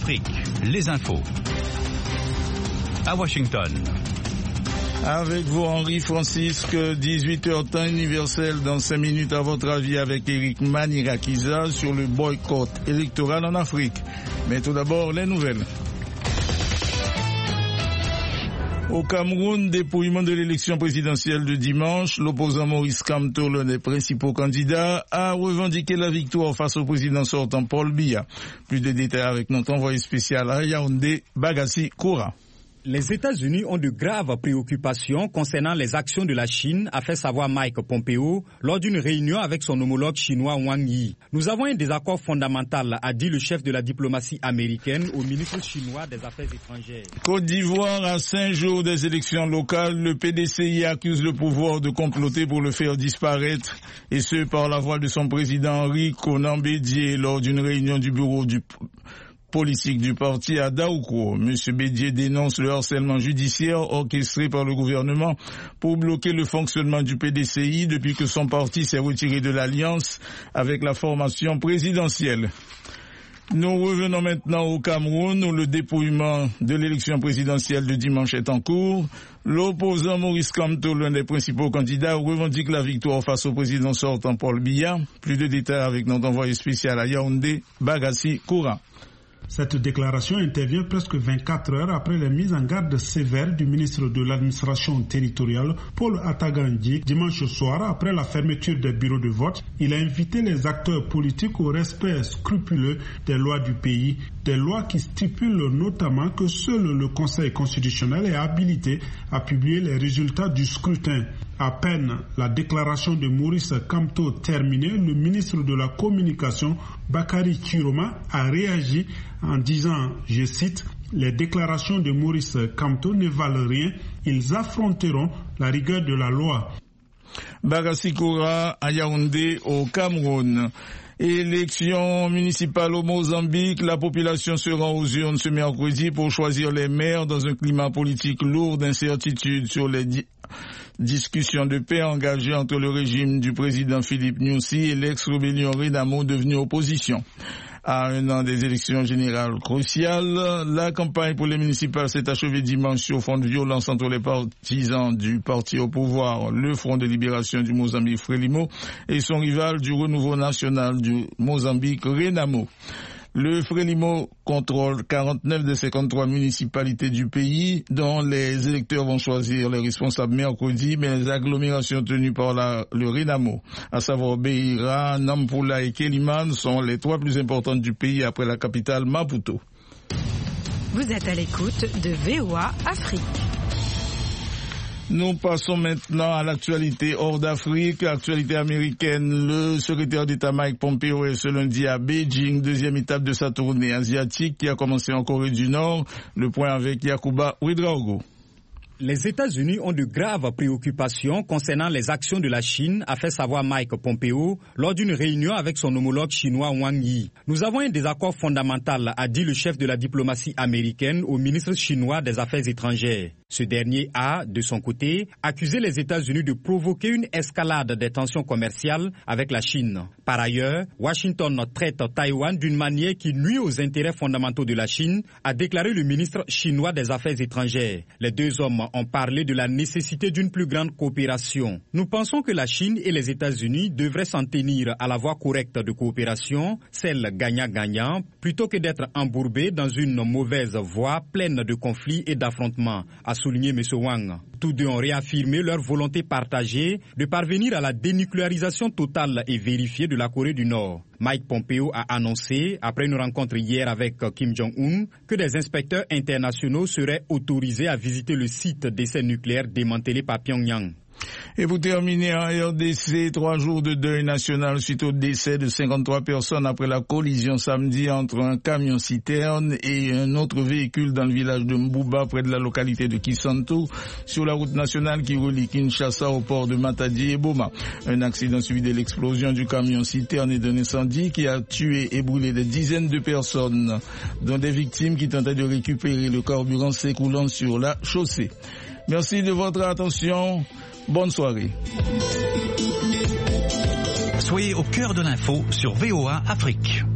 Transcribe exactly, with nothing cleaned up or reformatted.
Afrique, les infos. À Washington. Avec vous, Henri Francisque, dix-huit heures temps universel dans cinq minutes à votre avis avec Eric Manirakiza sur le boycott électoral en Afrique. Mais tout d'abord, les nouvelles. Au Cameroun, dépouillement de l'élection présidentielle de dimanche, l'opposant Maurice Kamto, l'un des principaux candidats, a revendiqué la victoire face au président sortant Paul Biya. Plus de détails avec notre envoyé spécial à Yaoundé, Bagassi Koura. Les États-Unis ont de graves préoccupations concernant les actions de la Chine, a fait savoir Mike Pompeo lors d'une réunion avec son homologue chinois Wang Yi. Nous avons un désaccord fondamental, a dit le chef de la diplomatie américaine au ministre chinois des Affaires étrangères. Côte d'Ivoire, à cinq jours des élections locales, le P D C I accuse le pouvoir de comploter pour le faire disparaître, et ce par la voix de son président Henri Konan Bédié lors d'une réunion du bureau du politique du parti à Daoukro. M. Bédié dénonce le harcèlement judiciaire orchestré par le gouvernement pour bloquer le fonctionnement du P D C I depuis que son parti s'est retiré de l'alliance avec la formation présidentielle. Nous revenons maintenant au Cameroun où le dépouillement de l'élection présidentielle de dimanche est en cours. L'opposant Maurice Kamto, l'un des principaux candidats, revendique la victoire face au président sortant Paul Biya. Plus de détails avec notre envoyé spécial à Yaoundé, Bagassi Koura. Cette déclaration intervient presque vingt-quatre heures après la mise en garde sévère du ministre de l'administration territoriale, Paul Atagandji, dimanche soir après la fermeture des bureaux de vote. Il a invité les acteurs politiques au respect scrupuleux des lois du pays, des lois qui stipulent notamment que seul le Conseil constitutionnel est habilité à publier les résultats du scrutin. À peine la déclaration de Maurice Kamto terminée, le ministre de la Communication, Bakary Chiroma, a réagi en disant, je cite, « Les déclarations de Maurice Kamto ne valent rien, ils affronteront la rigueur de la loi. » Bagassi Koura à Yaoundé au Cameroun. Élection municipale au Mozambique, la population se rend aux urnes ce mercredi pour choisir les maires dans un climat politique lourd d'incertitude sur les di- discussions de paix engagées entre le régime du président Philippe Nyusi et l'ex-rébellion Renamo devenue opposition. À un an des élections générales cruciales, la campagne pour les municipales s'est achevée dimanche sur fond de violence entre les partisans du parti au pouvoir, le Front de libération du Mozambique Frelimo, et son rival du renouveau national du Mozambique Renamo. Le Frelimo contrôle quarante-neuf des cinquante-trois municipalités du pays dont les électeurs vont choisir les responsables mercredi, mais les agglomérations tenues par la, le Renamo, à savoir Beira, Nampula et Kélimane, sont les trois plus importantes du pays après la capitale Maputo. Vous êtes à l'écoute de V O A Afrique. Nous passons maintenant à l'actualité hors d'Afrique, actualité américaine. Le secrétaire d'État Mike Pompeo est ce lundi à Beijing, deuxième étape de sa tournée asiatique qui a commencé en Corée du Nord. Le point avec Yacouba Ouedraogo. Les États-Unis ont de graves préoccupations concernant les actions de la Chine, a fait savoir Mike Pompeo lors d'une réunion avec son homologue chinois Wang Yi. Nous avons un désaccord fondamental, a dit le chef de la diplomatie américaine au ministre chinois des Affaires étrangères. Ce dernier a, de son côté, accusé les États-Unis de provoquer une escalade des tensions commerciales avec la Chine. Par ailleurs, Washington traite Taïwan d'une manière qui nuit aux intérêts fondamentaux de la Chine, a déclaré le ministre chinois des Affaires étrangères. Les deux hommes ont parlé de la nécessité d'une plus grande coopération. Nous pensons que la Chine et les États-Unis devraient s'en tenir à la voie correcte de coopération, celle gagnant-gagnant, plutôt que d'être embourbés dans une mauvaise voie pleine de conflits et d'affrontements, a souligné M. Wang. Tous deux ont réaffirmé leur volonté partagée de parvenir à la dénucléarisation totale et vérifiée de la Corée du Nord. Mike Pompeo a annoncé, après une rencontre hier avec Kim Jong-un, que des inspecteurs internationaux seraient autorisés à visiter le site d'essais nucléaires démantelé par Pyongyang. Et pour terminer, en R D C, trois jours de deuil national suite au décès de cinquante-trois personnes après la collision samedi entre un camion-citerne et un autre véhicule dans le village de Mbouba, près de la localité de Kisanto, sur la route nationale qui relie Kinshasa au port de Matadi et Boma. Un accident suivi de l'explosion du camion-citerne et d'un incendie qui a tué et brûlé des dizaines de personnes, dont des victimes qui tentaient de récupérer le carburant s'écoulant sur la chaussée. Merci de votre attention. Bonne soirée. Soyez au cœur de l'info sur V O A Afrique.